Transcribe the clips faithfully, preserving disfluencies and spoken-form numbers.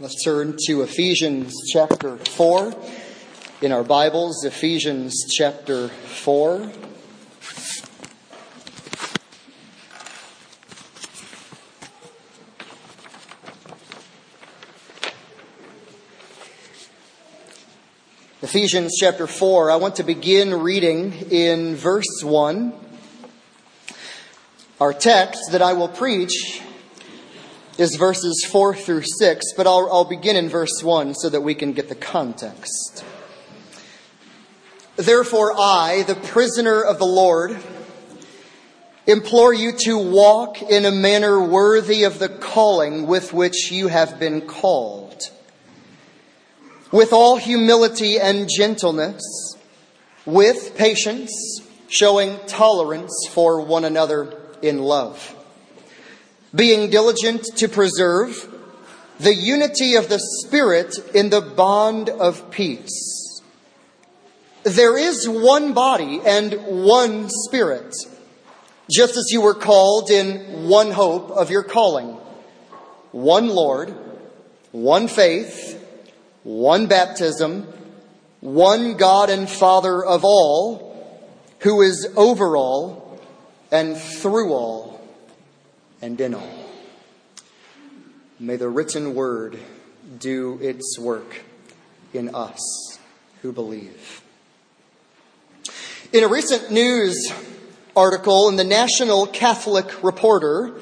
Let's turn to Ephesians chapter four in our Bibles, Ephesians chapter four. Ephesians chapter four, I want to begin reading in verse one. Our text that I will preach is verses four through six, but I'll, I'll begin in verse one so that we can get the context. Therefore I, the prisoner of the Lord, implore you to walk in a manner worthy of the calling with which you have been called, with all humility and gentleness, with patience, showing tolerance for one another in love, being diligent to preserve the unity of the Spirit in the bond of peace. There is one body and one Spirit, just as you were called in one hope of your calling, one Lord, one faith, one baptism, one God and Father of all, who is over all and through all and in all. May the written word do its work in us who believe. In a recent news article in the National Catholic Reporter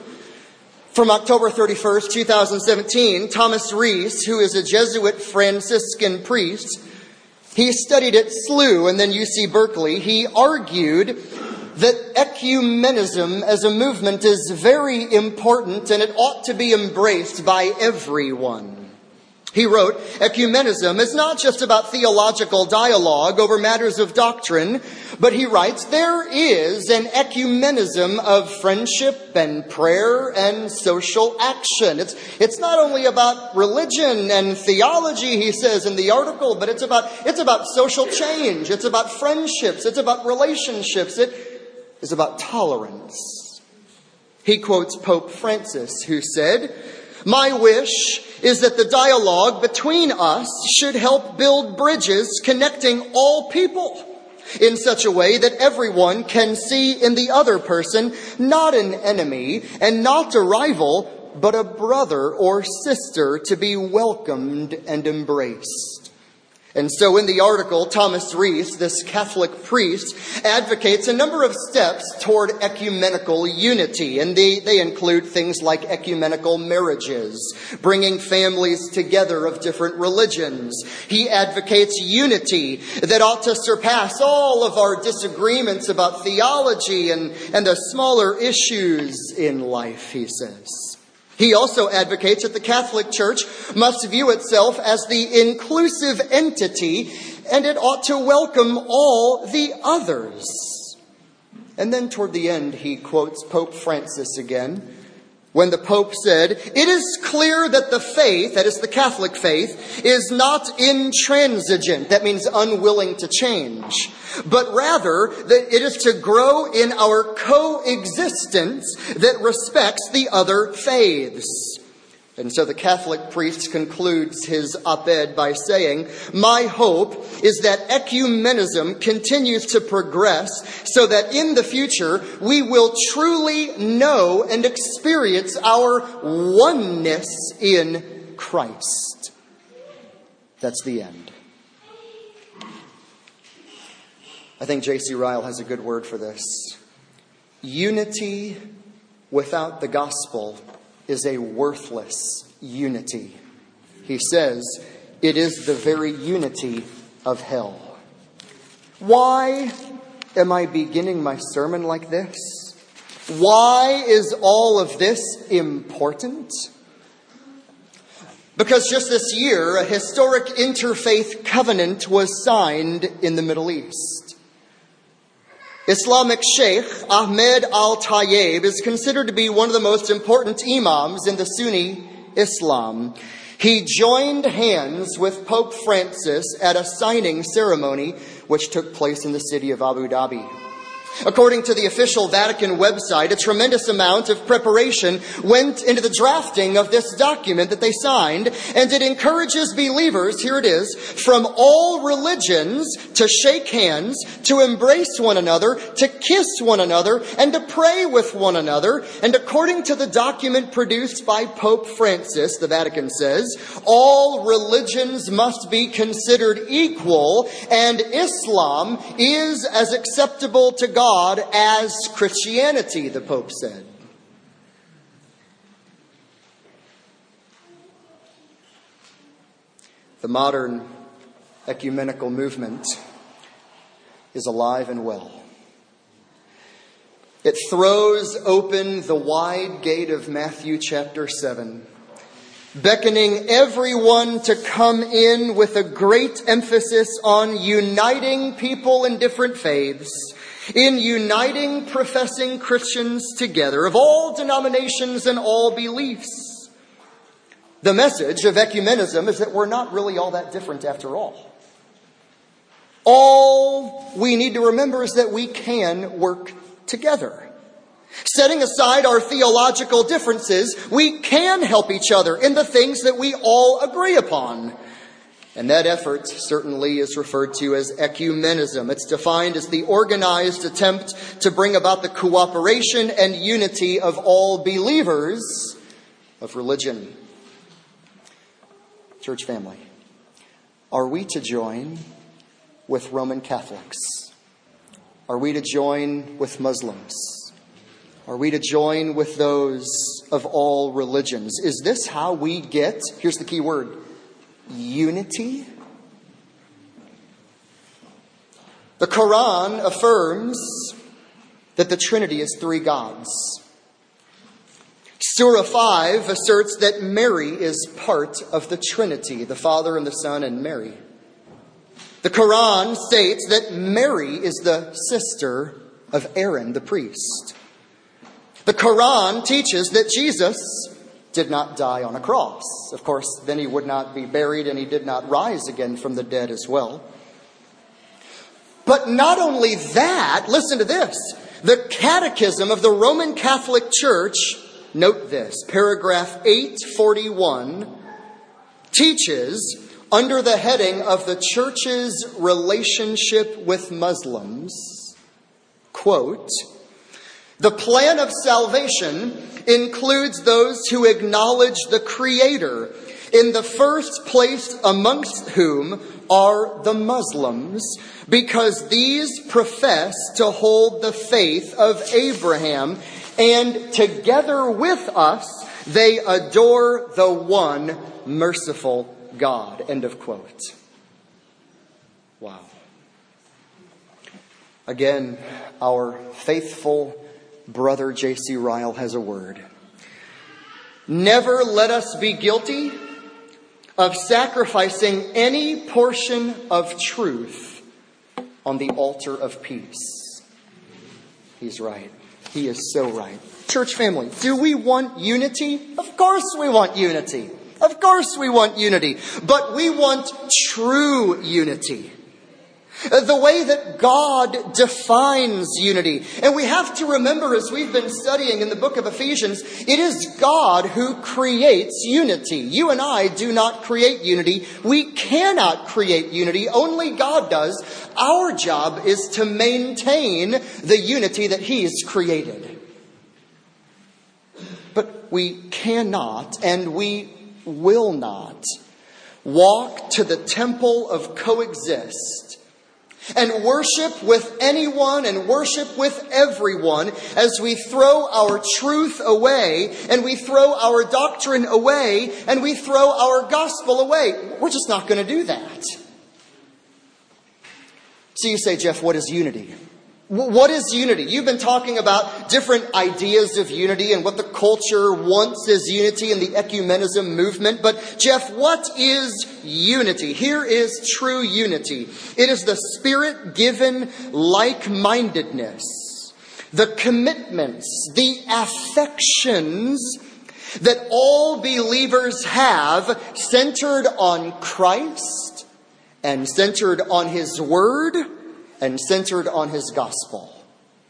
from October thirty-first, twenty seventeen, Thomas Rees, who is a Jesuit Franciscan priest, he studied at S L U and then U C Berkeley. He argued that ecumenism as a movement is very important and it ought to be embraced by everyone. He wrote, ecumenism is not just about theological dialogue over matters of doctrine, but he writes, there is an ecumenism of friendship and prayer and social action. It's, it's not only about religion and theology, he says in the article, but it's about, it's about social change. It's about friendships. It's about relationships. It is about tolerance. He quotes Pope Francis, who said, my wish is that the dialogue between us should help build bridges connecting all people in such a way that everyone can see in the other person not an enemy and not a rival, but a brother or sister to be welcomed and embraced. And so in the article, Thomas Rees, this Catholic priest, advocates a number of steps toward ecumenical unity. And they, they include things like ecumenical marriages, bringing families together of different religions. He advocates unity that ought to surpass all of our disagreements about theology and, and the smaller issues in life, he says. He also advocates that the Catholic Church must view itself as the inclusive entity, and it ought to welcome all the others. And then toward the end, he quotes Pope Francis again, when the Pope said, it is clear that the faith, that is the Catholic faith, is not intransigent, that means unwilling to change, but rather that it is to grow in our coexistence that respects the other faiths. And so the Catholic priest concludes his op-ed by saying, my hope is that ecumenism continues to progress so that in the future we will truly know and experience our oneness in Christ. That's the end. I think J C Ryle has a good word for this. Unity without the gospel is a worthless unity. He says, it is the very unity of hell. Why am I beginning my sermon like this? Why is all of this important? Because just this year, a historic interfaith covenant was signed in the Middle East. Islamic Sheikh Ahmed Al-Tayeb is considered to be one of the most important imams in the Sunni Islam. He joined hands with Pope Francis at a signing ceremony which took place in the city of Abu Dhabi. According to the official Vatican website, a tremendous amount of preparation went into the drafting of this document that they signed, and it encourages believers, here it is, from all religions to shake hands, to embrace one another, to kiss one another, and to pray with one another. And according to the document produced by Pope Francis, the Vatican says, all religions must be considered equal, and Islam is as acceptable to God as Christianity, the Pope said. The modern ecumenical movement is alive and well. It throws open the wide gate of Matthew chapter seven, beckoning everyone to come in with a great emphasis on uniting people in different faiths, in uniting professing Christians together of all denominations and all beliefs. The message of ecumenism is that we're not really all that different after all. All we need to remember is that we can work together. Setting aside our theological differences, we can help each other in the things that we all agree upon. And that effort certainly is referred to as ecumenism. It's defined as the organized attempt to bring about the cooperation and unity of all believers of religion. Church family, are we to join with Roman Catholics? Are we to join with Muslims? Are we to join with those of all religions? Is this how we get, here's the key word, unity? The Quran affirms that the Trinity is three gods. Surah five asserts that Mary is part of the Trinity, the Father and the Son and Mary. The Quran states that Mary is the sister of Aaron, the priest. The Quran teaches that Jesus did not die on a cross. Of course, then he would not be buried and he did not rise again from the dead as well. But not only that, listen to this. The Catechism of the Roman Catholic Church, note this, paragraph eight forty-one, teaches under the heading of the Church's relationship with Muslims, quote, the plan of salvation includes those who acknowledge the Creator, in the first place amongst whom are the Muslims, because these profess to hold the faith of Abraham, and together with us they adore the one merciful God. End of quote. Wow. Again, our faithful brother J C Ryle has a word. Never let us be guilty of sacrificing any portion of truth on the altar of peace. He's right. He is so right. Church family, do we want unity? Of course we want unity. Of course we want unity. But we want true unity. The way that God defines unity. And we have to remember, as we've been studying in the book of Ephesians, it is God who creates unity. You and I do not create unity. We cannot create unity. Only God does. Our job is to maintain the unity that He's created. But we cannot and we will not walk to the temple of coexist and worship with anyone and worship with everyone as we throw our truth away and we throw our doctrine away and we throw our gospel away. We're just not going to do that. So you say, Jeff, what is unity? What is unity? You've been talking about different ideas of unity and what the culture wants as unity in the ecumenism movement. But Jeff, what is unity? Here is true unity. It is the Spirit-given like-mindedness, the commitments, the affections that all believers have centered on Christ and centered on His Word and centered on His gospel.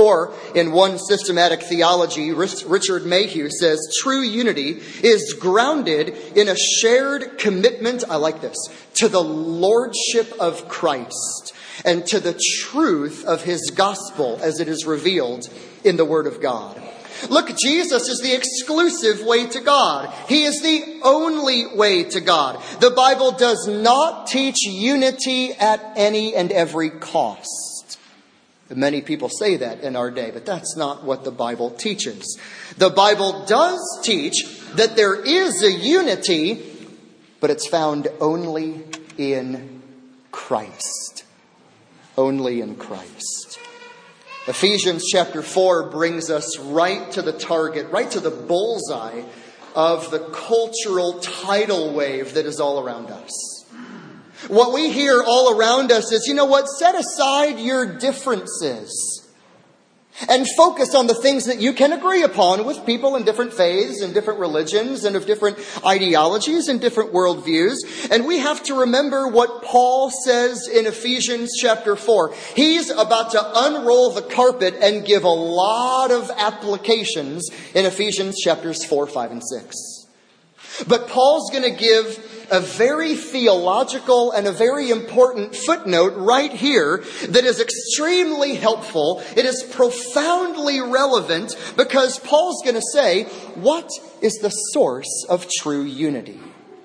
Or, in one systematic theology, Richard Mayhew says, true unity is grounded in a shared commitment, I like this, to the lordship of Christ and to the truth of his gospel as it is revealed in the Word of God. Look, Jesus is the exclusive way to God. He is the only way to God. The Bible does not teach unity at any and every cost. Many people say that in our day, but that's not what the Bible teaches. The Bible does teach that there is a unity, but it's found only in Christ. Only in Christ. Ephesians chapter four brings us right to the target, right to the bullseye of the cultural tidal wave that is all around us. What we hear all around us is, you know what, set aside your differences and focus on the things that you can agree upon with people in different faiths and different religions and of different ideologies and different worldviews. And we have to remember what Paul says in Ephesians chapter four. He's about to unroll the carpet and give a lot of applications in Ephesians chapters four, five, and six. But Paul's going to give a very theological and a very important footnote right here that is extremely helpful. It is profoundly relevant because Paul's going to say, what is the source of true unity?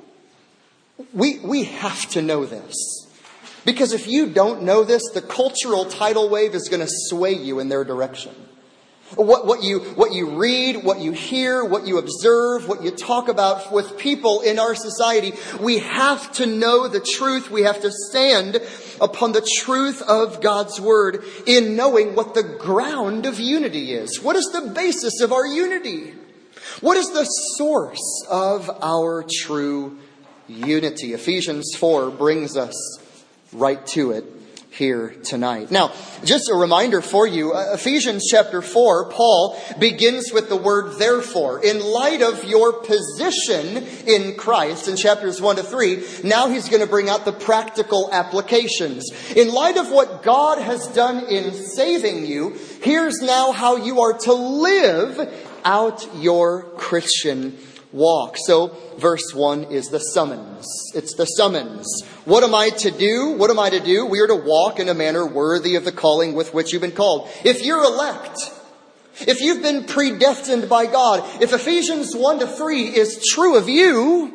We, we have to know this. Because if you don't know this, the cultural tidal wave is going to sway you in their direction. What, what you, what you read, what you hear, what you observe, what you talk about with people in our society, we have to know the truth. We have to stand upon the truth of God's Word in knowing what the ground of unity is. What is the basis of our unity? What is the source of our true unity? Ephesians four brings us right to it here tonight. Now, just a reminder for you, uh, Ephesians chapter four, Paul begins with the word therefore. In light of your position in Christ, in chapters one to three, now he's going to bring out the practical applications. In light of what God has done in saving you, here's now how you are to live out your Christian walk. So, verse one is the summons. It's the summons. What am I to do? What am I to do? We are to walk in a manner worthy of the calling with which you've been called. If you're elect, if you've been predestined by God, if Ephesians one to three is true of you,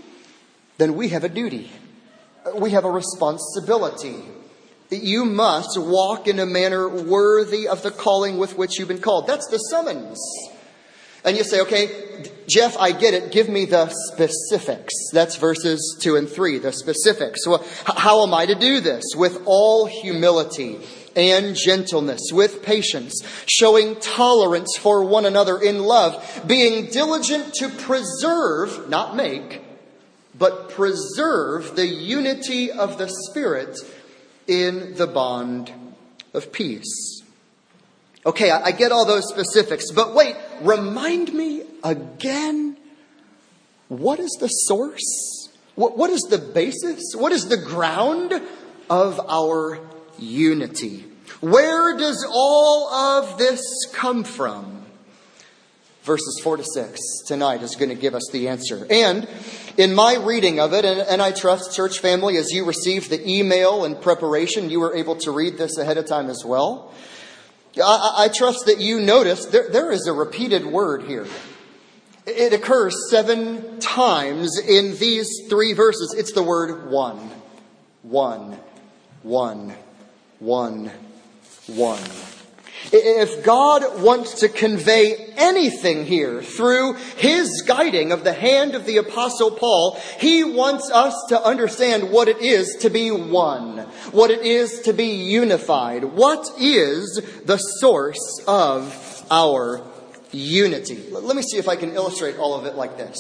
then we have a duty. We have a responsibility. You must walk in a manner worthy of the calling with which you've been called. That's the summons. And you say, okay, Jeff, I get it. Give me the specifics. That's verses two and three, the specifics. Well, how am I to do this? With all humility and gentleness, with patience, showing tolerance for one another in love, being diligent to preserve, not make, but preserve the unity of the Spirit in the bond of peace. Okay, I get all those specifics, but wait, remind me again, what is the source? What, what is the basis? What is the ground of our unity? Where does all of this come from? Verses four to six tonight is going to give us the answer. And in my reading of it, and, and I trust, church family, as you received the email in preparation, you were able to read this ahead of time as well. I, I trust that you noticed there, there is a repeated word here. It occurs seven times in these three verses. It's the word one. One. One. One. One. If God wants to convey anything here through His guiding of the hand of the Apostle Paul, He wants us to understand what it is to be one, what it is to be unified. What is the source of our unity? Let me see if I can illustrate all of it like this.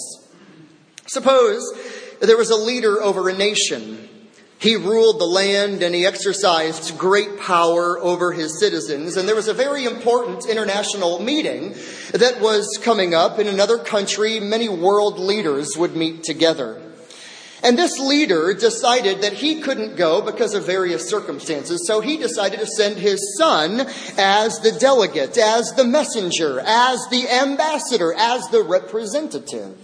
Suppose there was a leader over a nation. He ruled the land and he exercised great power over his citizens. And there was a very important international meeting that was coming up in another country. Many world leaders would meet together. And this leader decided that he couldn't go because of various circumstances. So he decided to send his son as the delegate, as the messenger, as the ambassador, as the representative.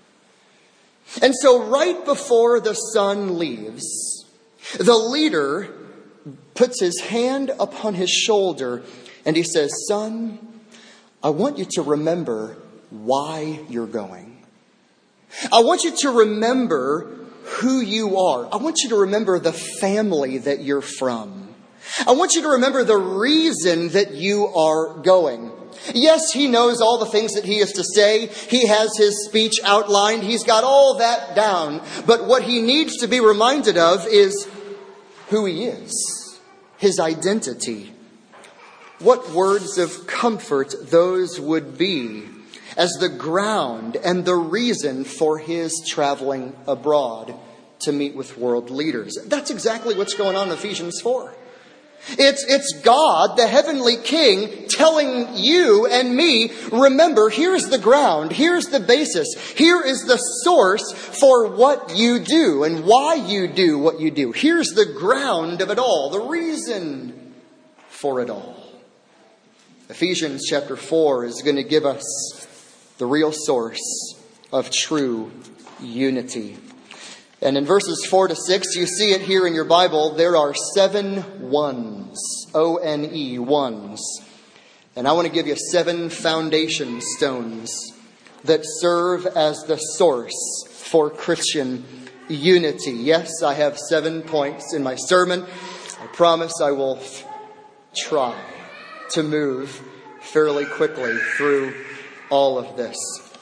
And so right before the son leaves, the leader puts his hand upon his shoulder and he says, "Son, I want you to remember why you're going. I want you to remember who you are. I want you to remember the family that you're from. I want you to remember the reason that you are going." Yes, he knows all the things that he is to say. He has his speech outlined. He's got all that down. But what he needs to be reminded of is who he is, his identity. What words of comfort those would be as the ground and the reason for his traveling abroad to meet with world leaders. That's exactly what's going on in Ephesians four. It's, it's God, the heavenly King, telling you and me, remember, here's the ground, here's the basis, here is the source for what you do and why you do what you do. Here's the ground of it all, the reason for it all. Ephesians chapter four is going to give us the real source of true unity. And in verses four to six, you see it here in your Bible, there are seven ones. O N E, ones. And I want to give you seven foundation stones that serve as the source for Christian unity. Yes, I have seven points in my sermon. I promise I will try to move fairly quickly through all of this.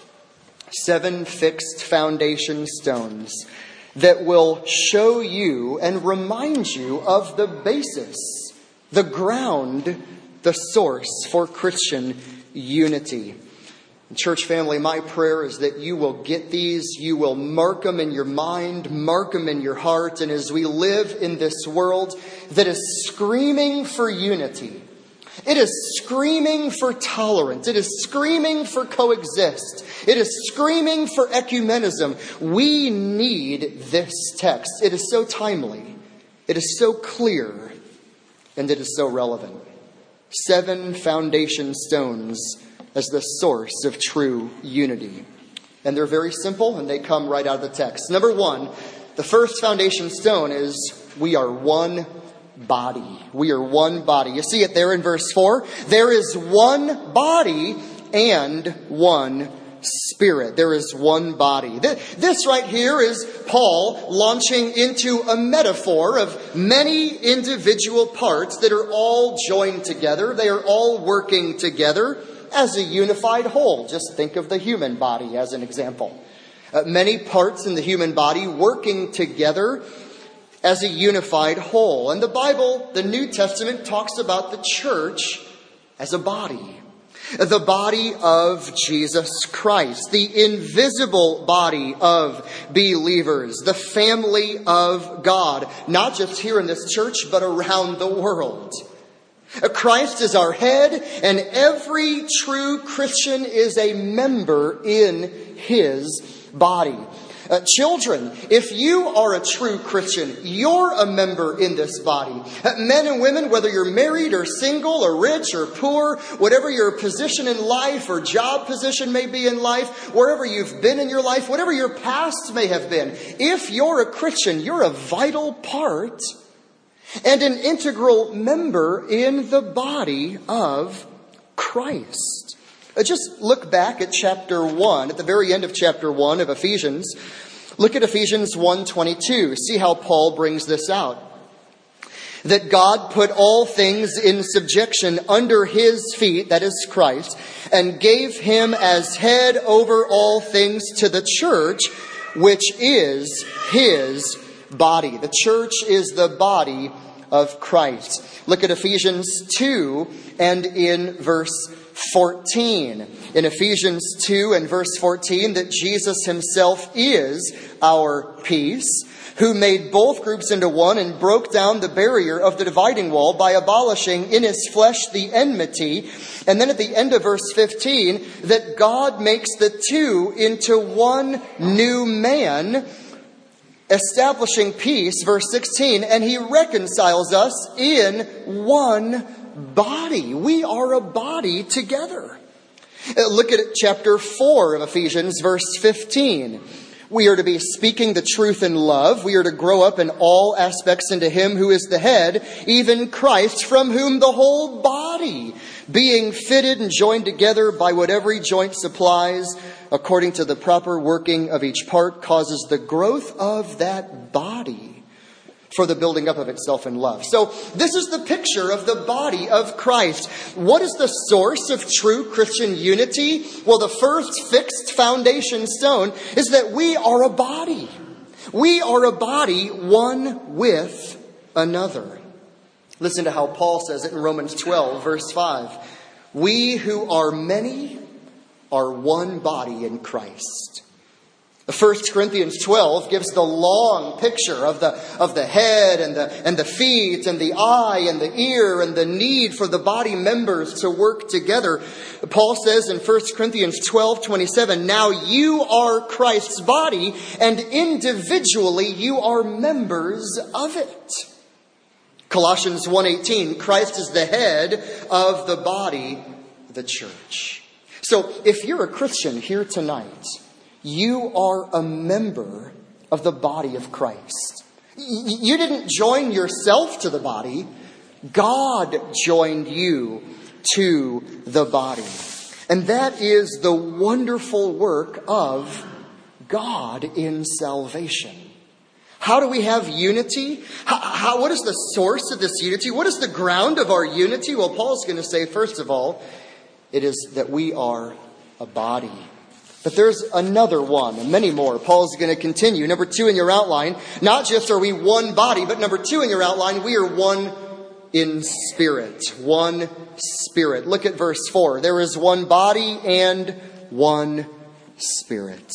Seven fixed foundation stones that will show you and remind you of the basis, the ground, the source for Christian unity. Church family, my prayer is that you will get these, you will mark them in your mind, mark them in your heart, and as we live in this world that is screaming for unity, it is screaming for tolerance. It is screaming for coexist. It is screaming for ecumenism. We need this text. It is so timely. It is so clear. And it is so relevant. Seven foundation stones as the source of true unity. And they're very simple and they come right out of the text. Number one, the first foundation stone is we are one body. We are one body. You see it there in verse four. There is one body and one Spirit. There is one body. This right here is Paul launching into a metaphor of many individual parts that are all joined together. They are all working together as a unified whole. Just think of the human body as an example. Uh, many parts in the human body working together as a unified whole. And the Bible, the New Testament, talks about the church as a body. The body of Jesus Christ. The invisible body of believers. The family of God. Not just here in this church, but around the world. Christ is our head, and every true Christian is a member in His body. Uh, children, if you are a true Christian, you're a member in this body. Uh, men and women, whether you're married or single or rich or poor, whatever your position in life or job position may be in life, wherever you've been in your life, whatever your past may have been, if you're a Christian, you're a vital part and an integral member in the body of Christ. Just look back at chapter one, at the very end of chapter one of Ephesians. Look at Ephesians one twenty-two. See how Paul brings this out. That God put all things in subjection under His feet, that is Christ, and gave Him as head over all things to the church, which is His body. The church is the body of Christ. Look at Ephesians two and in verse fourteen. In Ephesians two and verse fourteen, that Jesus Himself is our peace, who made both groups into one and broke down the barrier of the dividing wall by abolishing in His flesh the enmity. And then at the end of verse fifteen, that God makes the two into one new man, establishing peace, verse sixteen, and he reconciles us in one body. We are a body together. Look at chapter four of Ephesians, verse fifteen. We are to be speaking the truth in love. We are to grow up in all aspects into him who is the head, even Christ, from whom the whole body, being fitted and joined together by what every joint supplies, according to the proper working of each part, causes the growth of that body for the building up of itself in love. So this is the picture of the body of Christ. What is the source of true Christian unity? Well, the first fixed foundation stone is that we are a body. We are a body, one with another. Listen to how Paul says it in Romans twelve, verse five. We who are many are one body in Christ. First Corinthians twelve gives the long picture of the, of the head and the, and the feet and the eye and the ear and the need for the body members to work together. Paul says in First Corinthians twelve twenty-seven, now you are Christ's body, and individually you are members of it. Colossians one eighteen, Christ is the head of the body, the church. So if you're a Christian here tonight, you are a member of the body of Christ. You didn't join yourself to the body. God joined you to the body. And that is the wonderful work of God in salvation. How do we have unity? How, how, what is the source of this unity? What is the ground of our unity? Well, Paul's going to say, first of all, it is that we are a body. But there's another one, and many more. Paul's going to continue. Number two in your outline, not just are we one body, but number two in your outline, we are one in spirit. One spirit. Look at verse four. There is one body and one spirit.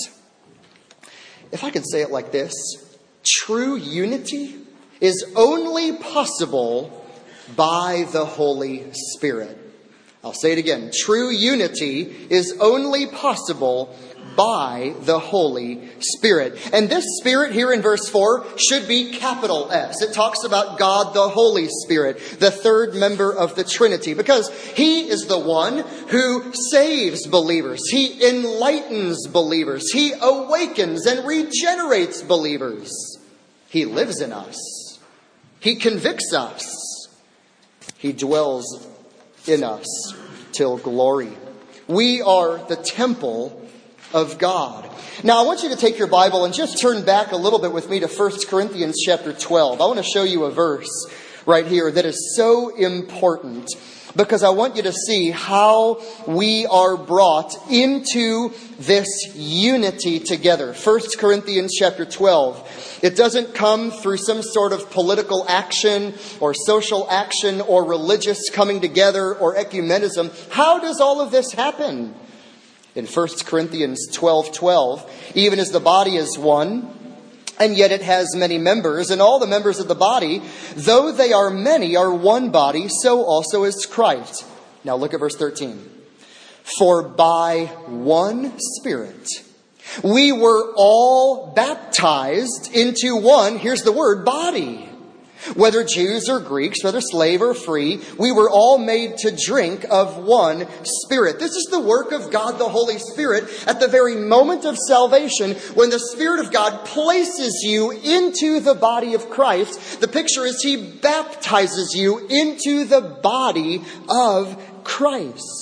If I could say it like this, true unity is only possible by the Holy Spirit. I'll say it again. True unity is only possible by the Holy Spirit. And this Spirit here in verse four should be capital S. It talks about God the Holy Spirit, the third member of the Trinity, because He is the one who saves believers. He enlightens believers. He awakens and regenerates believers. He lives in us. He convicts us. He dwells in us till glory. We are the temple of God. Now I want you to take your Bible and just turn back a little bit with me to First Corinthians chapter twelve. I want to show you a verse right here that is so important, because I want you to see how we are brought into this unity together. First Corinthians chapter twelve. It doesn't come through some sort of political action or social action or religious coming together or ecumenism. How does all of this happen? In First Corinthians twelve twelve, even as the body is one, and yet it has many members, and all the members of the body, though they are many, are one body, so also is Christ. Now look at verse thirteen. For by one Spirit we were all baptized into one, here's the word, body. Whether Jews or Greeks, whether slave or free, we were all made to drink of one Spirit. This is the work of God the Holy Spirit at the very moment of salvation, when the Spirit of God places you into the body of Christ. The picture is He baptizes you into the body of Christ.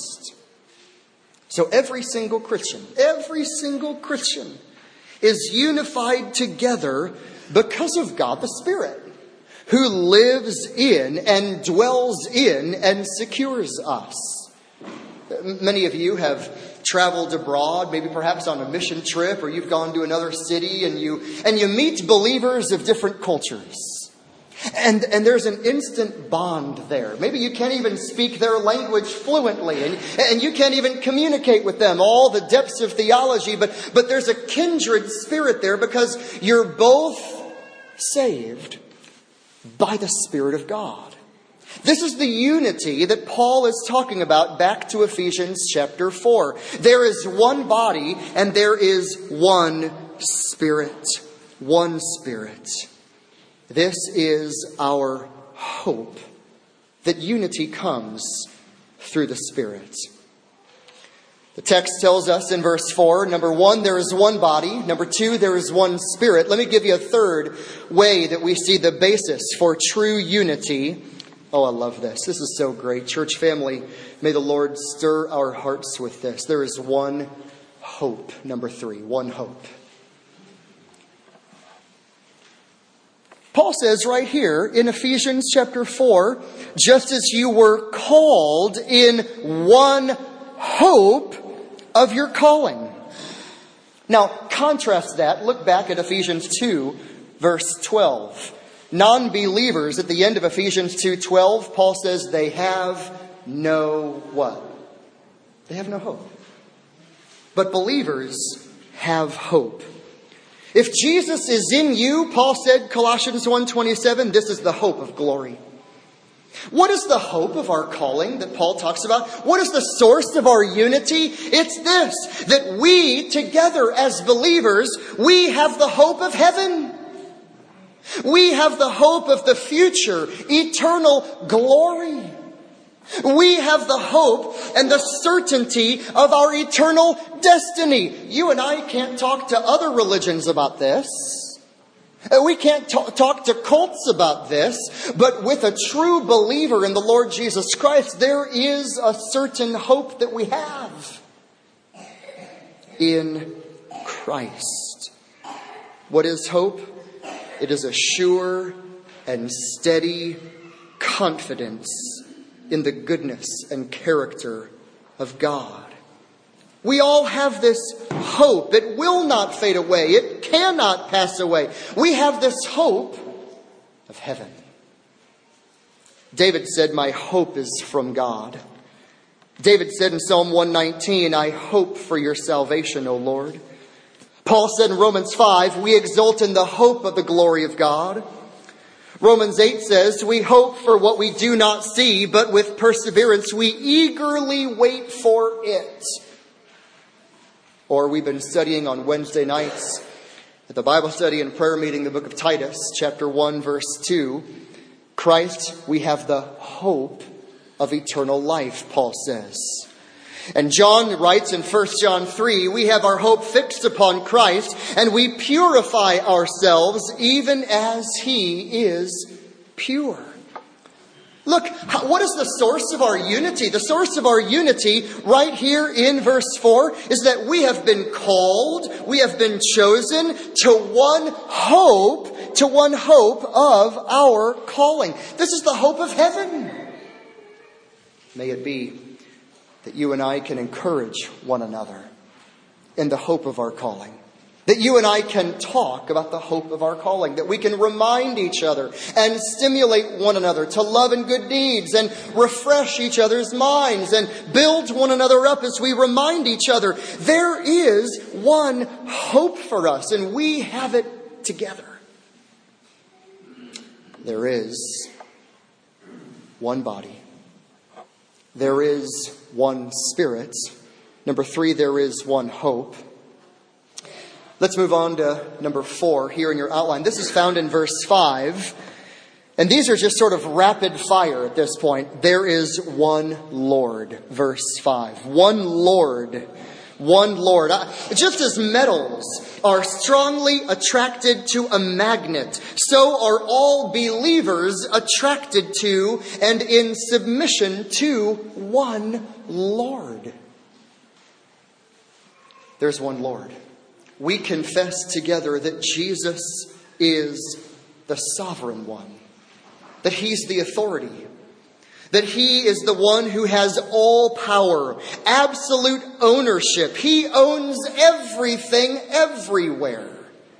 So every single Christian, every single Christian is unified together because of God the Spirit, who lives in and dwells in and secures us. Many of you have traveled abroad, maybe perhaps on a mission trip, or you've gone to another city and you and you meet believers of different cultures. And, and there's an instant bond there. Maybe you can't even speak their language fluently, and, and you can't even communicate with them all the depths of theology, but, but there's a kindred spirit there because you're both saved by the Spirit of God. This is the unity that Paul is talking about back to Ephesians chapter four. There is one body and there is one Spirit. one Spirit. This is our hope, that unity comes through the Spirit. The text tells us in verse four, number one, there is one body. Number two, there is one Spirit. Let me give you a third way that we see the basis for true unity. Oh, I love this. This is so great. Church family, may the Lord stir our hearts with this. There is one hope. Number three, one hope. Paul says right here in Ephesians chapter four, just as you were called in one hope of your calling. Now, contrast that. Look back at Ephesians two, verse twelve. Non-believers, at the end of Ephesians two twelve, Paul says they have no what? They have no hope. But believers have hope. If Jesus is in you, Paul said, Colossians one twenty-seven, this is the hope of glory. What is the hope of our calling that Paul talks about? What is the source of our unity? It's this, that we together as believers, we have the hope of heaven. We have the hope of the future, eternal glory. We have the hope and the certainty of our eternal destiny. You and I can't talk to other religions about this. We can't t- talk to cults about this. But with a true believer in the Lord Jesus Christ, there is a certain hope that we have in Christ. What is hope? It is a sure and steady confidence in the goodness and character of God. We all have this hope. It will not fade away. It cannot pass away. We have this hope of heaven. David said, my hope is from God. David said in Psalm one nineteen, I hope for your salvation, O Lord. Paul said in Romans five, we exult in the hope of the glory of God. Romans eight says, we hope for what we do not see, but with perseverance we eagerly wait for it. Or we've been studying on Wednesday nights at the Bible study and prayer meeting, the book of Titus, chapter one, verse two. Christ, we have the hope of eternal life, Paul says. And John writes in First John three, we have our hope fixed upon Christ, and we purify ourselves even as He is pure. Look, what is the source of our unity? The source of our unity right here in verse four is that we have been called, we have been chosen to one hope, to one hope of our calling. This is the hope of heaven. May it be that you and I can encourage one another in the hope of our calling. That you and I can talk about the hope of our calling. That we can remind each other and stimulate one another to love and good deeds and refresh each other's minds and build one another up as we remind each other. There is one hope for us and we have it together. There is one body. There is one Spirit. Number three, there is one hope. Let's move on to number four here in your outline. This is found in verse five. And these are just sort of rapid fire at this point. There is one Lord, verse five. One Lord. One Lord. Just as metals are strongly attracted to a magnet, so are all believers attracted to and in submission to one Lord. There's one Lord. We confess together that Jesus is the sovereign one, that He's the authority, that He is the one who has all power, absolute ownership. He owns everything everywhere.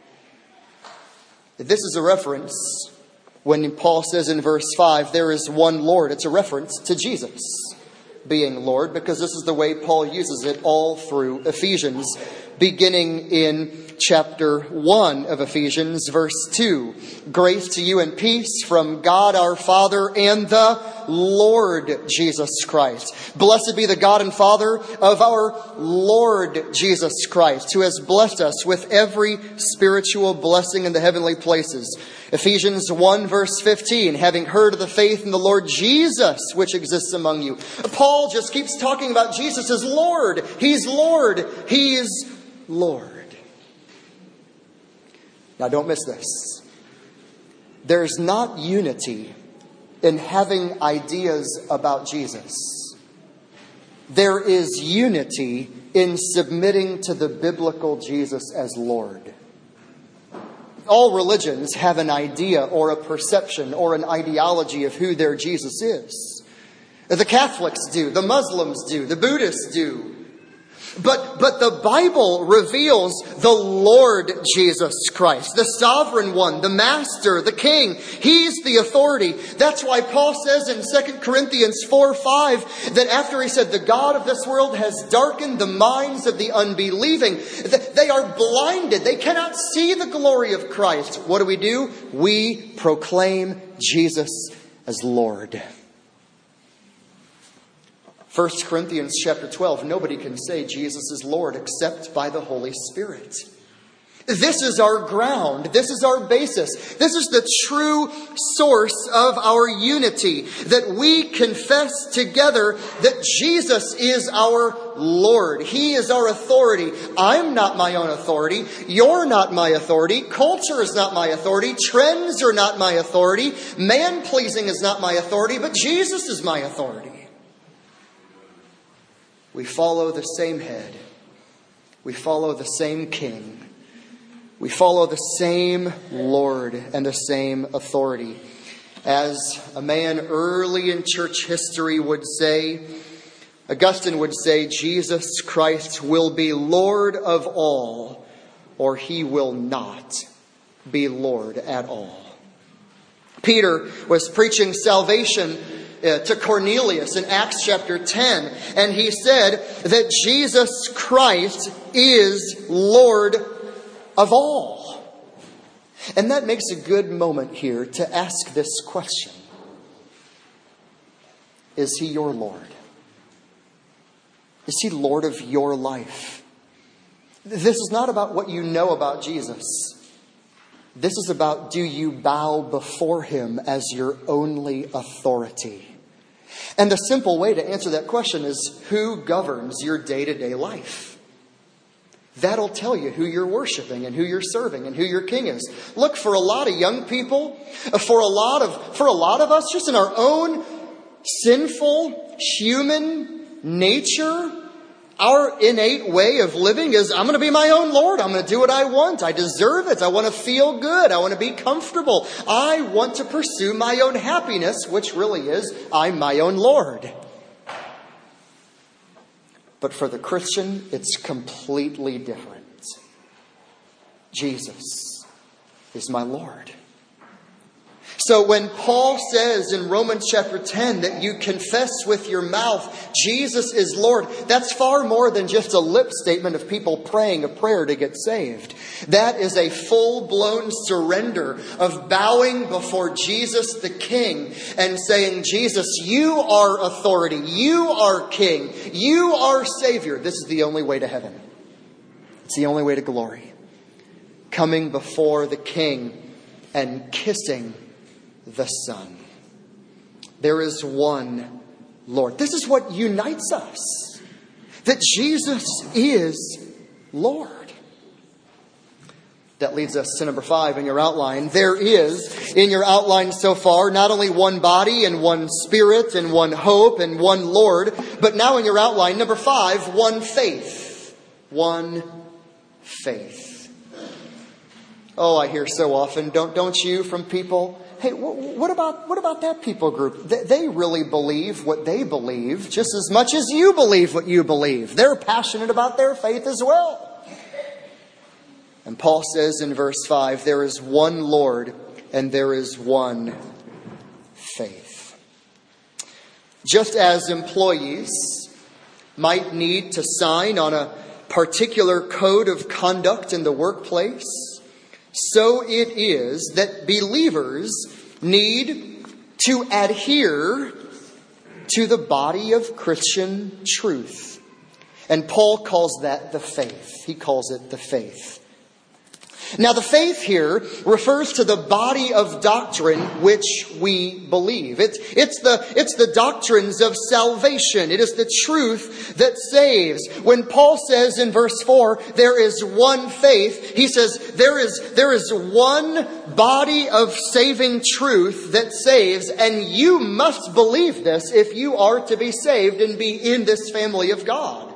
This is a reference when Paul says in verse five, there is one Lord. It's a reference to Jesus. being Lord, because this is the way Paul uses it all through Ephesians, beginning in chapter one of Ephesians, verse two. Grace to you and peace from God our Father and the Lord Jesus Christ. Blessed be the God and Father of our Lord Jesus Christ, who has blessed us with every spiritual blessing in the heavenly places. Ephesians one verse fifteen, having heard of the faith in the Lord Jesus which exists among you. Paul just keeps talking about Jesus as Lord. He's Lord. He's Lord. Now don't miss this. There's not unity in having ideas about Jesus. There is unity in submitting to the biblical Jesus as Lord. All religions have an idea or a perception or an ideology of who their Jesus is. The Catholics do, the Muslims do, the Buddhists do. But, but the Bible reveals the Lord Jesus Christ, the sovereign one, the master, the king. He's the authority. That's why Paul says in Second Corinthians four five that after he said, the God of this world has darkened the minds of the unbelieving. They are blinded. They cannot see the glory of Christ. What do we do? We proclaim Jesus as Lord. First Corinthians chapter twelve, nobody can say Jesus is Lord except by the Holy Spirit. This is our ground. This is our basis. This is the true source of our unity, that we confess together that Jesus is our Lord. He is our authority. I'm not my own authority. You're not my authority. Culture is not my authority. Trends are not my authority. Man-pleasing is not my authority, but Jesus is my authority. We follow the same head. We follow the same king. We follow the same Lord and the same authority. As a man early in church history would say, Augustine would say, Jesus Christ will be Lord of all, or he will not be Lord at all. Peter was preaching salvation to Cornelius in Acts chapter ten. And he said that Jesus Christ is Lord of all. And that makes a good moment here to ask this question. Is he your Lord? Is he Lord of your life? This is not about what you know about Jesus. This is about, do you bow before him as your only authority? And the simple way to answer that question is, who governs your day-to-day life? That'll tell you who you're worshiping and who you're serving and who your king is. Look, for a lot of young people, for a lot of, for a lot of us, just in our own sinful human nature, our innate way of living is, I'm going to be my own Lord. I'm going to do what I want. I deserve it. I want to feel good. I want to be comfortable. I want to pursue my own happiness, which really is, I'm my own Lord. But for the Christian, it's completely different. Jesus is my Lord. So when Paul says in Romans chapter ten that you confess with your mouth Jesus is Lord, that's far more than just a lip statement of people praying a prayer to get saved. That is a full-blown surrender of bowing before Jesus the King and saying, Jesus, you are authority. You are King. You are Savior. This is the only way to heaven. It's the only way to glory. Coming before the King and kissing the Son. There is one Lord. This is what unites us. That Jesus is Lord. That leads us to number five in your outline. There is, in your outline so far, not only one body and one spirit and one hope and one Lord, but now in your outline, number five, one faith. One faith. Oh, I hear so often, don't, don't you, from people, hey, what about what about that people group? They really believe what they believe just as much as you believe what you believe. They're passionate about their faith as well. And Paul says in verse five, there is one Lord and there is one faith. Just as employees might need to sign on a particular code of conduct in the workplace, so it is that believers need to adhere to the body of Christian truth. And Paul calls that the faith. He calls it the faith. Now, the faith here refers to the body of doctrine which we believe. It's, it's, the, it's the doctrines of salvation. It is the truth that saves. When Paul says in verse four, there is one faith, he says there is, there is one body of saving truth that saves, and you must believe this if you are to be saved and be in this family of God.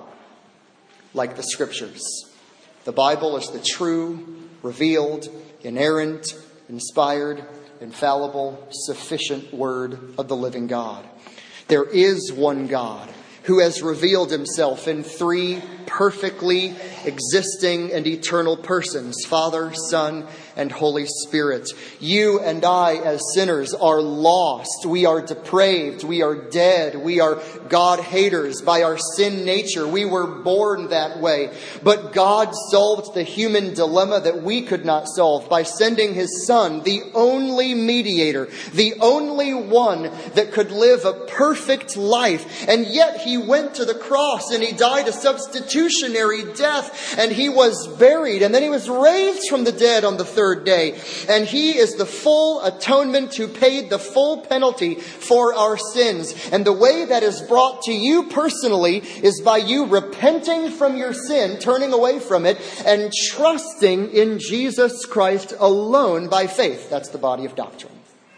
Like the Scriptures. The Bible is the true, revealed, inerrant, inspired, infallible, sufficient Word of the living God. There is one God who has revealed himself in three perfectly existing and eternal persons, Father, Son, and Holy Spirit. You and I, as sinners, are lost. We are depraved. We are dead. We are God-haters by our sin nature. We were born that way. But God solved the human dilemma that we could not solve by sending His Son, the only mediator, the only one that could live a perfect life. And yet He went to the cross and He died a substitutionary death, and He was buried, and then He was raised from the dead on the third day. And He is the full atonement who paid the full penalty for our sins. And the way that is brought to you personally is by you repenting from your sin, turning away from it, and trusting in Jesus Christ alone by faith. That's the body of doctrine.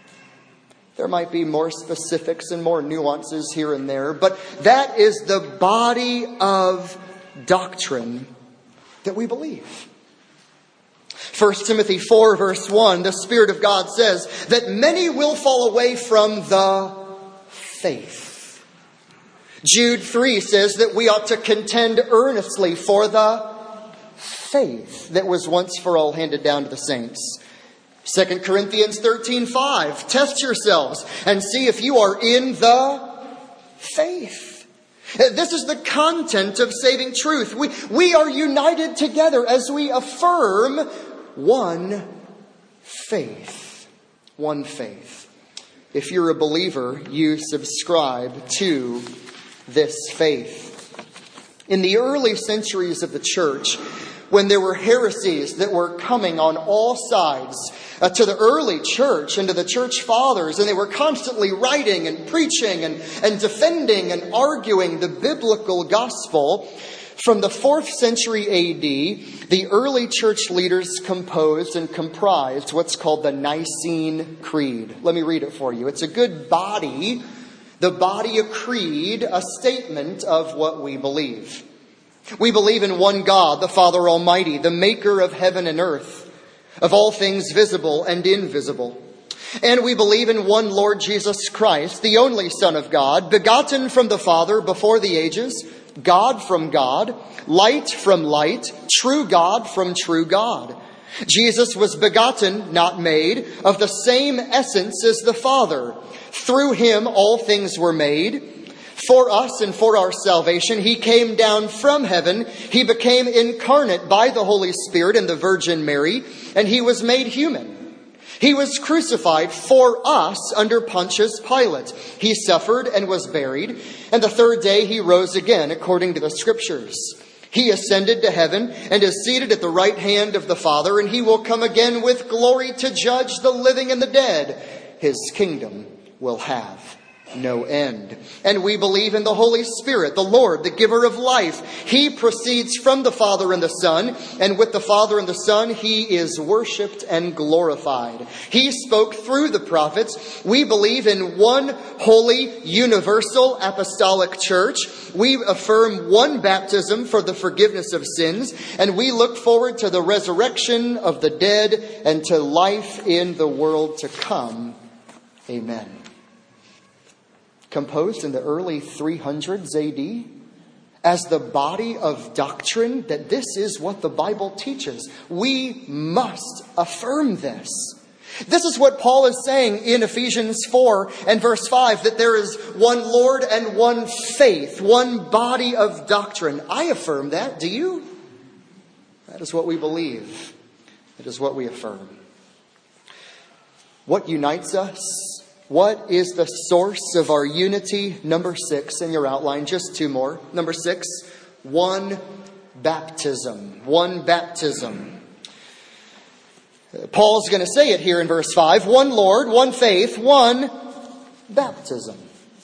There might be more specifics and more nuances here and there, but that is the body of doctrine that we believe. First Timothy four verse one, the Spirit of God says that many will fall away from the faith. Jude three says that we ought to contend earnestly for the faith that was once for all handed down to the saints. Second Corinthians thirteen five, test yourselves and see if you are in the faith. This is the content of saving truth. We, we are united together as we affirm one faith. One faith. If you're a believer, you subscribe to this faith. In the early centuries of the church, when there were heresies that were coming on all sides uh, to the early church and to the church fathers, and they were constantly writing and preaching and, and defending and arguing the biblical gospel, from the fourth century A D, the early church leaders composed and comprised what's called the Nicene Creed. Let me read it for you. It's a good body, the body of creed, a statement of what we believe. We believe in one God, the Father Almighty, the maker of heaven and earth, of all things visible and invisible. And we believe in one Lord Jesus Christ, the only Son of God, begotten from the Father before the ages, God from God, light from light, true God from true God. Jesus was begotten, not made, of the same essence as the Father. Through Him all things were made. For us and for our salvation, He came down from heaven. He became incarnate by the Holy Spirit and the Virgin Mary, and He was made human. He was crucified for us under Pontius Pilate. He suffered and was buried, and the third day He rose again, according to the Scriptures. He ascended to heaven and is seated at the right hand of the Father, and He will come again with glory to judge the living and the dead. His kingdom will have no end. And we believe in the Holy Spirit, the Lord, the giver of life. He proceeds from the Father and the Son, and with the Father and the Son, He is worshipped and glorified. He spoke through the prophets. We believe in one holy, universal, apostolic church. We affirm one baptism for the forgiveness of sins, and we look forward to the resurrection of the dead and to life in the world to come. Amen. Composed in the early three hundreds A D as the body of doctrine that this is what the Bible teaches. We must affirm this. This is what Paul is saying in Ephesians four and verse five, that there is one Lord and one faith, one body of doctrine. I affirm that. Do you? That is what we believe. That is what we affirm. What unites us? What is the source of our unity? Number six in your outline, just two more. Number six, one baptism. One baptism. Paul's going to say it here in verse five. One Lord, one faith, one baptism.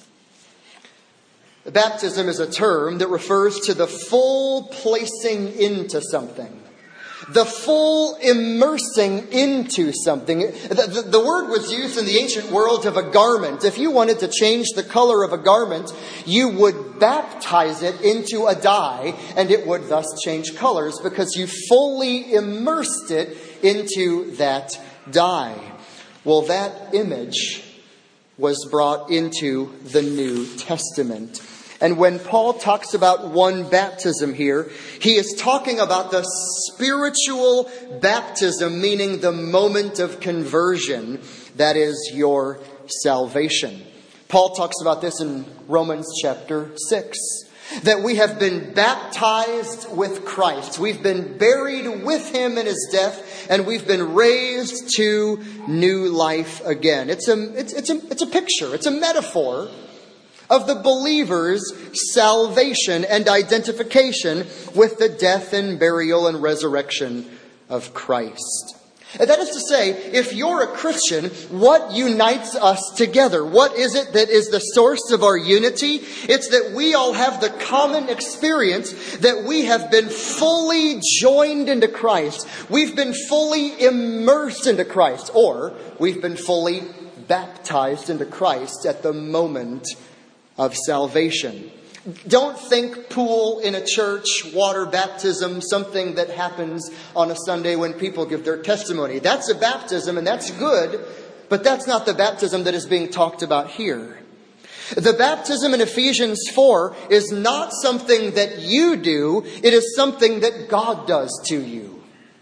Baptism is a term that refers to the full placing into something. The full immersing into something. The, the, the word was used in the ancient world of a garment. If you wanted to change the color of a garment, you would baptize it into a dye, and it would thus change colors because you fully immersed it into that dye. Well, that image was brought into the New Testament. And when Paul talks about one baptism here, he is talking about the spiritual baptism, meaning the moment of conversion, that is your salvation. Paul talks about this in Romans chapter six, that we have been baptized with Christ. We've been buried with him in his death, and we've been raised to new life again. It's a, it's, it's a, it's a picture, it's a metaphor of the believer's salvation and identification with the death and burial and resurrection of Christ. And that is to say, if you're a Christian, what unites us together? What is it that is the source of our unity? It's that we all have the common experience that we have been fully joined into Christ. We've been fully immersed into Christ, or we've been fully baptized into Christ at the moment of salvation. Don't think pool in a church, water baptism, something that happens on a Sunday when people give their testimony. That's a baptism, and that's good, but that's not the baptism that is being talked about here. The baptism in Ephesians four is not something that you do, it is something that God does to you.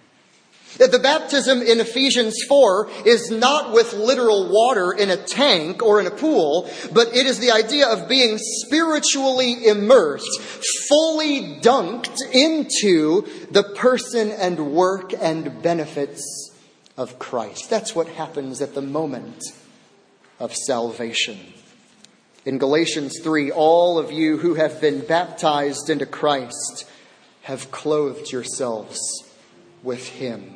The baptism in Ephesians four is not with literal water in a tank or in a pool, but it is the idea of being spiritually immersed, fully dunked into the person and work and benefits of Christ. That's what happens at the moment of salvation. In Galatians three, all of you who have been baptized into Christ have clothed yourselves with him.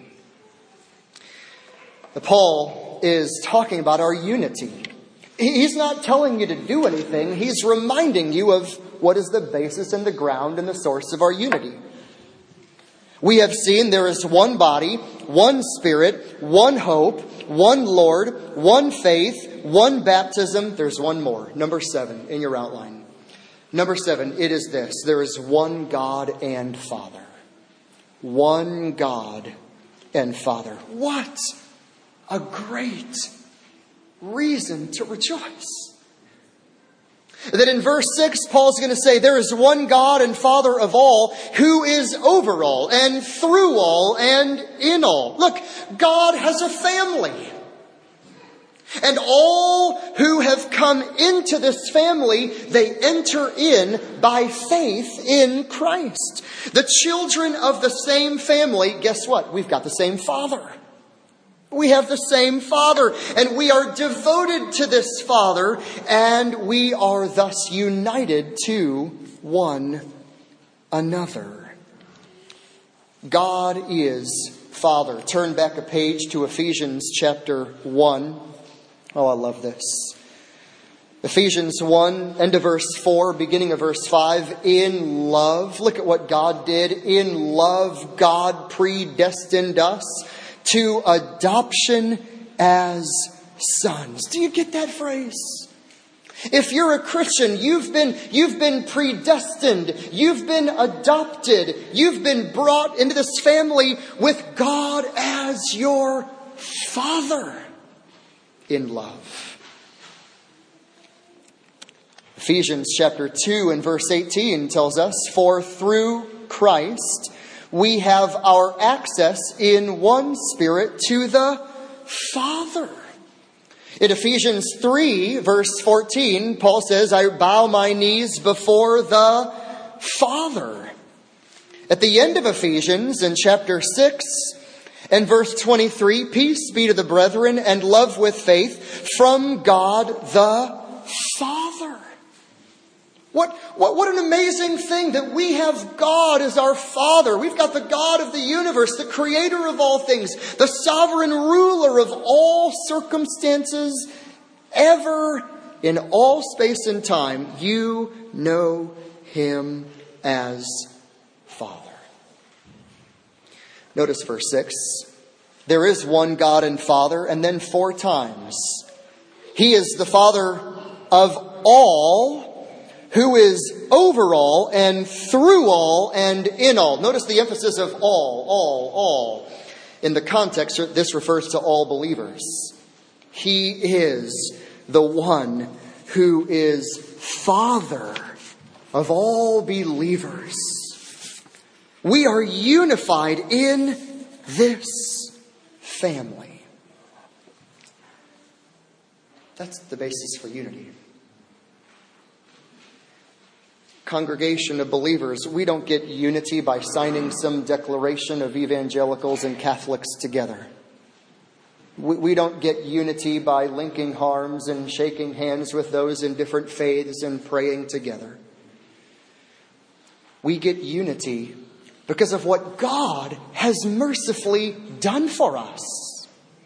Paul is talking about our unity. He's not telling you to do anything. He's reminding you of what is the basis and the ground and the source of our unity. We have seen there is one body, one Spirit, one hope, one Lord, one faith, one baptism. There's one more. Number seven in your outline. Number seven, it is this. There is one God and Father. One God and Father. What a great reason to rejoice. That in verse six, Paul's going to say, there is one God and Father of all, who is over all and through all and in all. Look, God has a family. And all who have come into this family, they enter in by faith in Christ. The children of the same family, guess what? We've got the same Father. We have the same Father, and we are devoted to this Father, and we are thus united to one another. God is Father. Turn back a page to Ephesians chapter one. Oh, I love this. Ephesians one, end of verse four, beginning of verse five. In love, look at what God did. In love, God predestined us to adoption as sons. Do you get that phrase? If you're a Christian, you've been, you've been predestined. You've been adopted. You've been brought into this family with God as your Father in love. Ephesians chapter two and verse eighteen tells us, for through Christ we have our access in one Spirit to the Father. In Ephesians three, verse fourteen, Paul says, I bow my knees before the Father. At the end of Ephesians, in chapter six and verse twenty-three, peace be to the brethren and love with faith from God the Father. What, what, what an amazing thing that we have God as our Father. We've got the God of the universe, the creator of all things, the sovereign ruler of all circumstances, ever in all space and time. You know Him as Father. Notice verse six. There is one God and Father, and then four times. He is the Father of all, who is over all and through all and in all. Notice the emphasis of all, all, all. In the context, this refers to all believers. He is the one who is Father of all believers. We are unified in this family. That's the basis for unity. Congregation of believers, we don't get unity by signing some declaration of evangelicals and Catholics together. We, we don't get unity by linking arms and shaking hands with those in different faiths and praying together. We get unity because of what God has mercifully done for us.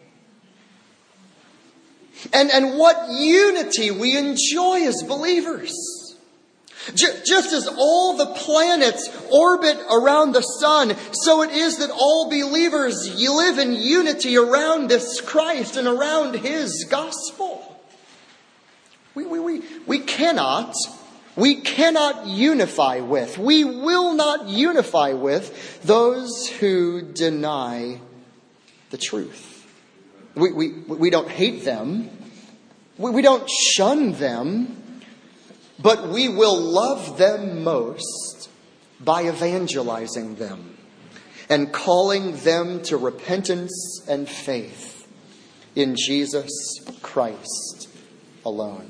And, and what unity we enjoy as believers. Just as all the planets orbit around the sun, so it is that all believers live in unity around this Christ and around His gospel. We, we, we, we cannot, we cannot unify with, we will not unify with those who deny the truth. We, we, we don't hate them. We, we don't shun them. But we will love them most by evangelizing them and calling them to repentance and faith in Jesus Christ alone.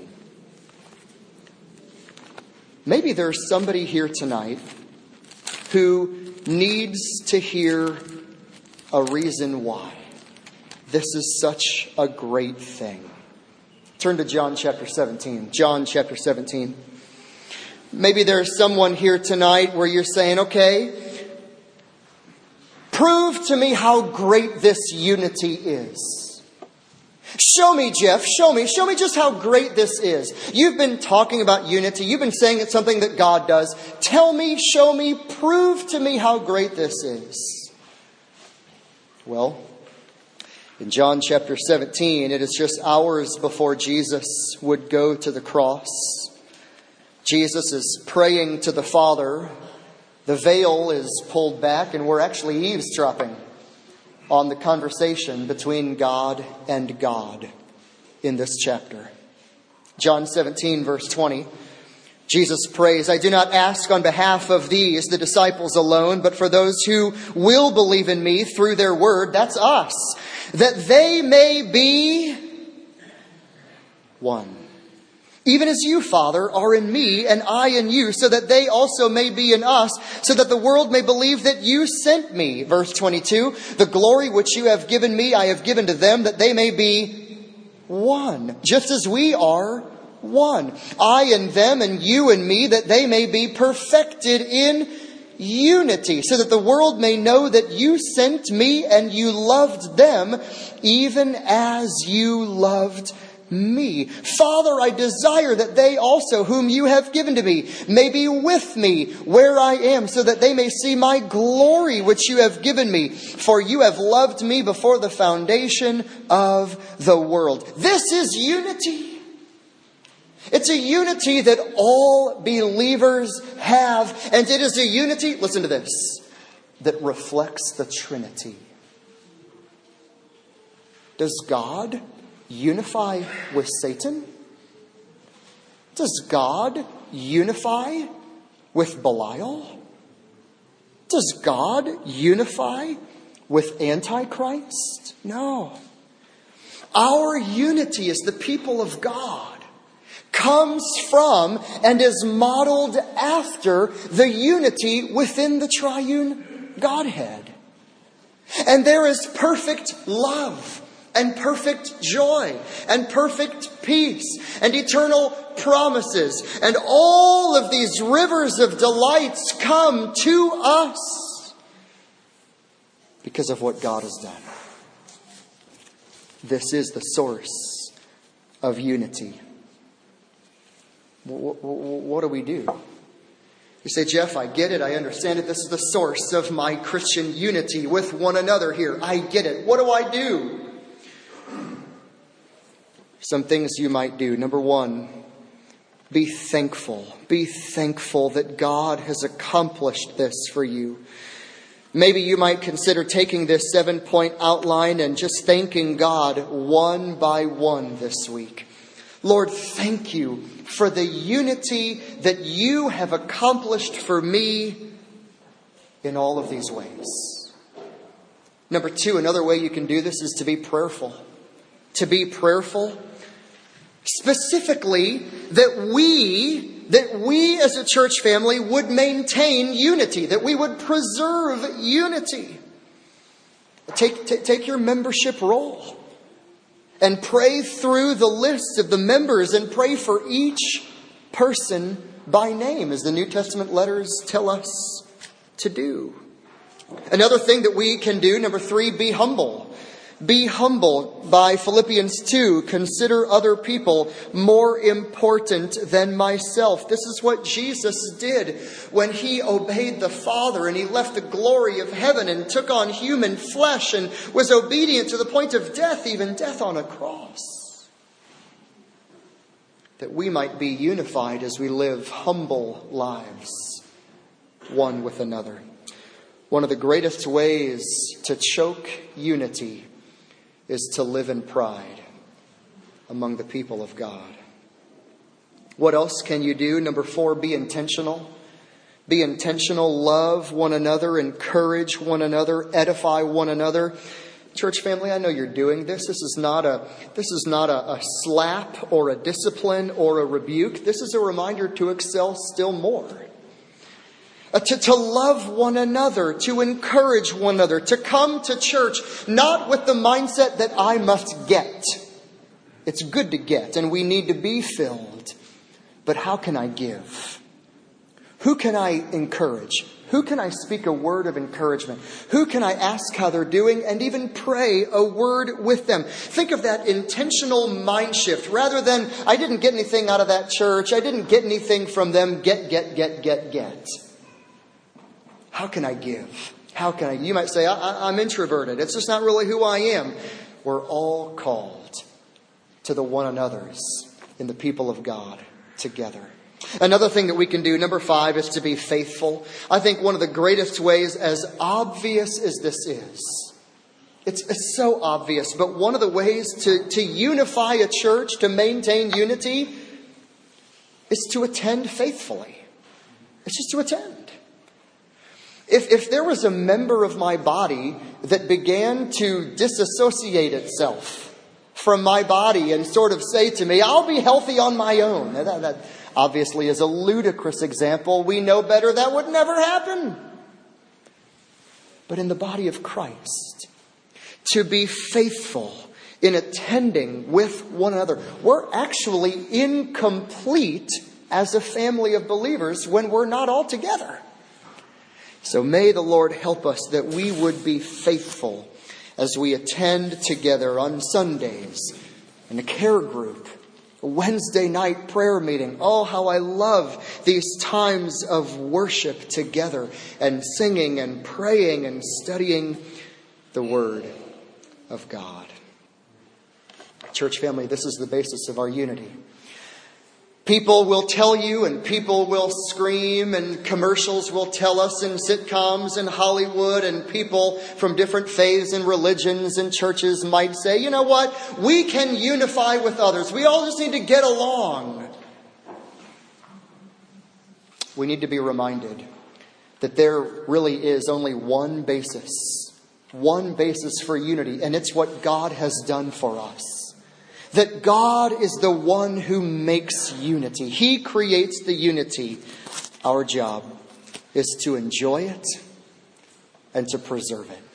Maybe there's somebody here tonight who needs to hear a reason why this is such a great thing. Turn to John chapter seventeen. John chapter seventeen. Maybe there's someone here tonight where you're saying, okay, prove to me how great this unity is. Show me, Jeff, show me, show me just how great this is. You've been talking about unity. You've been saying it's something that God does. Tell me, show me, prove to me how great this is. Well, in John chapter seventeen, it is just hours before Jesus would go to the cross. Jesus is praying to the Father. The veil is pulled back, and we're actually eavesdropping on the conversation between God and God in this chapter. John seventeen, verse twenty. Jesus prays, I do not ask on behalf of these, the disciples alone, but for those who will believe in me through their word, that's us, that they may be one. Even as you, Father, are in me and I in you, so that they also may be in us, so that the world may believe that you sent me. Verse twenty-two, the glory which you have given me, I have given to them, that they may be one, just as we are one. I and them and you and me, that they may be perfected in unity, so that the world may know that you sent me and you loved them, even as you loved me. Father, I desire that they also, whom you have given to me, may be with me where I am, so that they may see my glory which you have given me. For you have loved me before the foundation of the world. This is unity. It's a unity that all believers have. And it is a unity, listen to this, that reflects the Trinity. Does God unify with Satan? Does God unify with Belial? Does God unify with Antichrist? No. Our unity as the people of God comes from and is modeled after the unity within the triune Godhead. And there is perfect love and perfect joy and perfect peace and eternal promises. And all of these rivers of delights come to us because of what God has done. This is the source of unity. What do we do? You say, Jeff, I get it. I understand it. This is the source of my Christian unity with one another here. I get it. What do I do? Some things you might do. Number one, be thankful. Be thankful that God has accomplished this for you. Maybe you might consider taking this seven-point outline and just thanking God one by one this week. Lord, thank you for the unity that you have accomplished for me in all of these ways. Number two, another way you can do this is to be prayerful. To be prayerful. Specifically, that we, that we as a church family would maintain unity. That we would preserve unity. Take, t- take your membership roll. And pray through the list of the members and pray for each person by name, as the New Testament letters tell us to do. Another thing that we can do, number three, be humble. Be humble by Philippians two. Consider other people more important than myself. This is what Jesus did when he obeyed the Father and he left the glory of heaven and took on human flesh and was obedient to the point of death, even death on a cross. That we might be unified as we live humble lives, one with another. One of the greatest ways to choke unity is to live in pride among the people of God. What else can you do? Number four, be intentional. Be intentional. Love one another. Encourage one another. Edify one another. Church family, I know you're doing this. This is not a, this is not a, a slap or a discipline or a rebuke. This is a reminder to excel still more. Uh, to, to love one another, to encourage one another, to come to church, not with the mindset that I must get. It's good to get, and we need to be filled. But how can I give? Who can I encourage? Who can I speak a word of encouragement? Who can I ask how they're doing and even pray a word with them? Think of that intentional mind shift rather than, I didn't get anything out of that church. I didn't get anything from them. Get, get, get, get, get. How can I give? How can I? You might say, I, I, I'm introverted. It's just not really who I am. We're all called to the one another's in the people of God together. Another thing that we can do, number five, is to be faithful. I think one of the greatest ways, as obvious as this is, it's, it's so obvious, but one of the ways to, to unify a church, to maintain unity, is to attend faithfully. It's just to attend. If, if there was a member of my body that began to disassociate itself from my body and sort of say to me, I'll be healthy on my own. Now that, that obviously is a ludicrous example. We know better that would never happen. But in the body of Christ, to be faithful in attending with one another. We're actually incomplete as a family of believers when we're not all together. So may the Lord help us that we would be faithful as we attend together on Sundays in a care group, a Wednesday night prayer meeting. Oh, how I love these times of worship together and singing and praying and studying the Word of God. Church family, this is the basis of our unity. People will tell you and people will scream and commercials will tell us in sitcoms and Hollywood, and people from different faiths and religions and churches might say, you know what? We can unify with others. We all just need to get along. We need to be reminded that there really is only one basis one basis for unity, and it's what God has done for us. That God is the one who makes unity. He creates the unity. Our job is to enjoy it and to preserve it.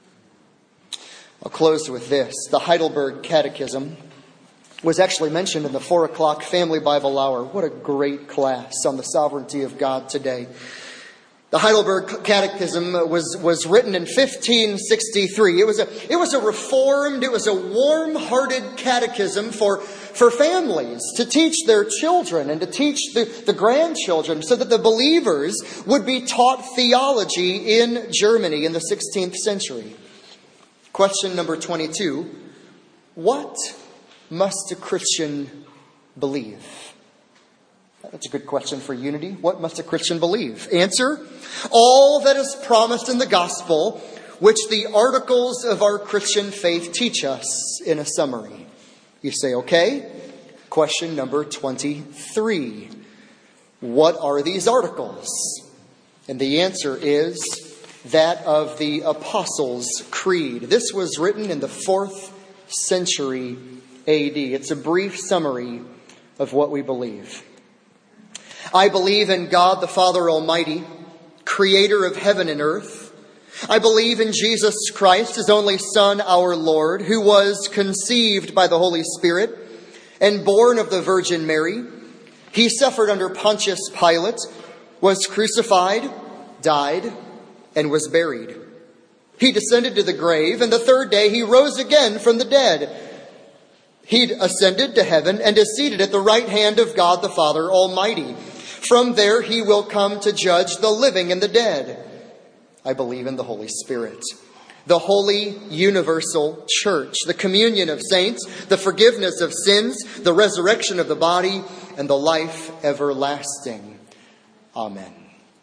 I'll close with this. The Heidelberg Catechism was actually mentioned in the four o'clock Family Bible Hour. What a great class on the sovereignty of God today. The Heidelberg Catechism was, was written in fifteen sixty-three. It was a, it was a reformed, it was a warm-hearted catechism for, for families to teach their children and to teach the, the grandchildren so that the believers would be taught theology in Germany in the sixteenth century. Question number twenty-two. What must a Christian believe? That's a good question for unity. What must a Christian believe? Answer: all that is promised in the gospel, which the articles of our Christian faith teach us in a summary. You say, okay. Question number twenty-three. What are these articles? And the answer is that of the Apostles' Creed. This was written in the fourth century A D. It's a brief summary of what we believe. I believe in God the Father Almighty, creator of heaven and earth. I believe in Jesus Christ, his only Son, our Lord, who was conceived by the Holy Spirit and born of the Virgin Mary. He suffered under Pontius Pilate, was crucified, died, and was buried. He descended to the grave, and the third day he rose again from the dead. He ascended to heaven and is seated at the right hand of God the Father Almighty. From there he will come to judge the living and the dead. I believe in the Holy Spirit, the holy universal church, the communion of saints, the forgiveness of sins, the resurrection of the body, and the life everlasting. Amen.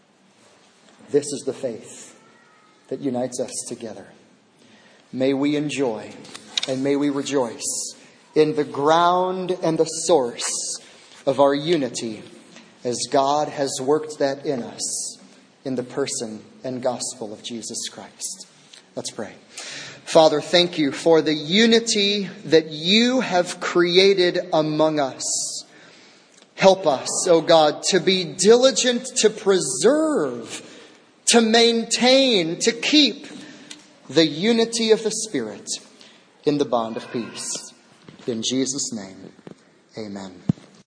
This is the faith that unites us together. May we enjoy and may we rejoice in the ground and the source of our unity, as God has worked that in us in the person and gospel of Jesus Christ. Let's pray. Father, thank you for the unity that you have created among us. Help us, O God, to be diligent to preserve, to maintain, to keep the unity of the Spirit in the bond of peace. In Jesus' name, amen.